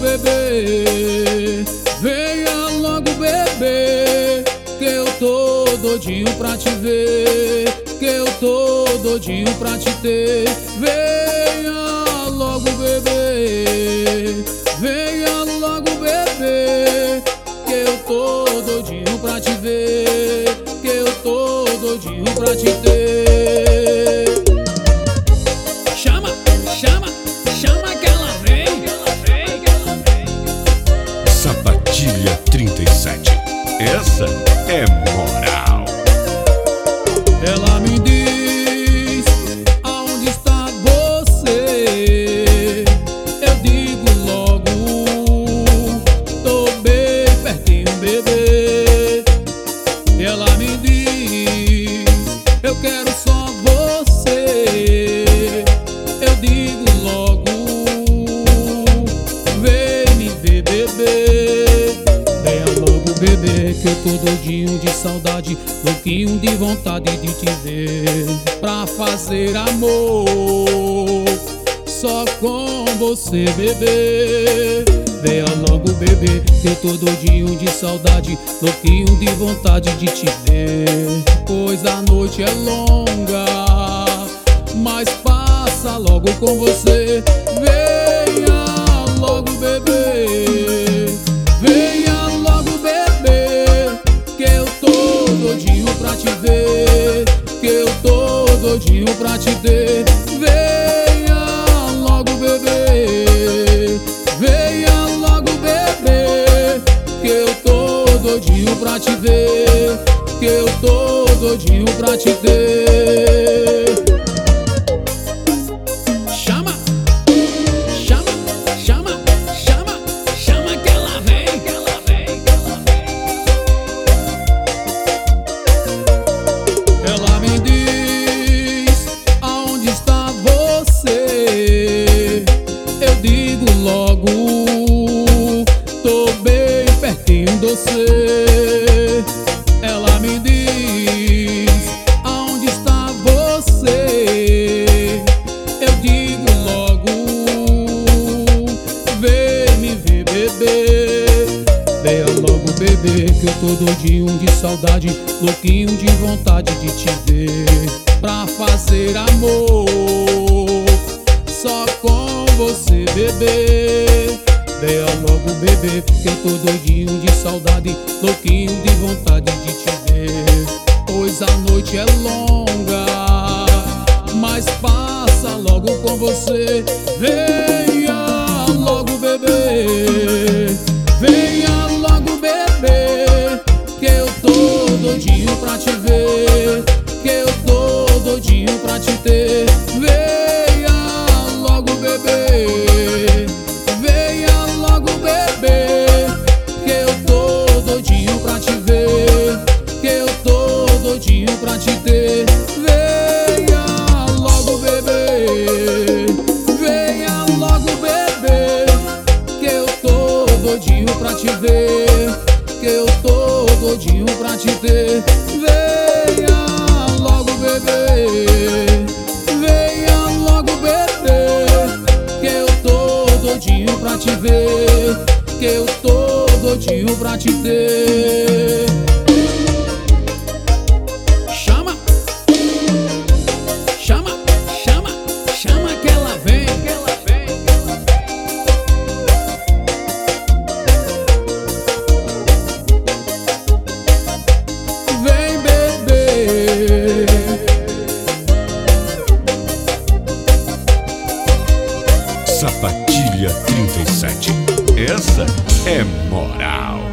bebê, venha logo bebê, que eu tô doidinho pra te ver, que eu tô doidinho pra te ter. Venha logo bebê, venha logo bebê, que eu tô doidinho pra te ver, que eu tô doidinho pra te ter. Chama, chama, chama que ela vem, que ela vem, que ela vem. Sapatilha 37, essa é moral. Ela me diz aonde está você, eu digo logo, tô bem pertinho, bebê. Ela me diz, eu quero só você, eu digo logo, vem me ver, bebê. Venha logo, bebê, que eu tô doidinho de saudade, louquinho de vontade de te ver, pra fazer amor só com você, bebê. Venha logo, bebê, que eu tô doidinho de saudade, louquinho de vontade de te ver. Pois a noite é longa, mas passa logo com você. Venha logo, bebê, venha logo, bebê, que eu tô doidinho pra te ver, que eu tô doidinho pra te ter. Venha logo, bebê, venha logo, bebê, que eu tô doidinho pra te ver, que eu tô doidinho pra te ter. Chama, chama, chama, chama, chama que ela vem, que ela vem, que ela vem. Ela me diz aonde está você, eu digo logo, tô bem pertinho de você. Ela me diz aonde está você, eu digo logo, vem me ver, bebê. Venha logo, bebê, que eu tô doidinho de saudade, louquinho de vontade de te ver, pra fazer amor só com você, bebê. Venha logo, bebê, que eu tô doidinho de saudade, louquinho de vontade de te ver. Pois a noite é longa, mas passa logo com você. Venha logo, bebê, venha logo, bebê, que eu tô doidinho pra te ver, que eu tô doidinho pra te ter. Venha logo, bebê, venha logo, bebê, que eu tô doidinho pra te ver, que eu tô doidinho pra te ter. Venha logo, bebê, venha logo, bebê, que eu tô doidinho pra te ver, que eu tô doidinho pra te ter. Venha logo, bebê, venha logo, bebê, que eu tô doidinho pra te ver, que eu tô doidinho pra te ter. Chama, chama, chama, chama que ela vem, que ela vem, que ela vem. Vem, bebê. Sapatilha 37, essa é moral.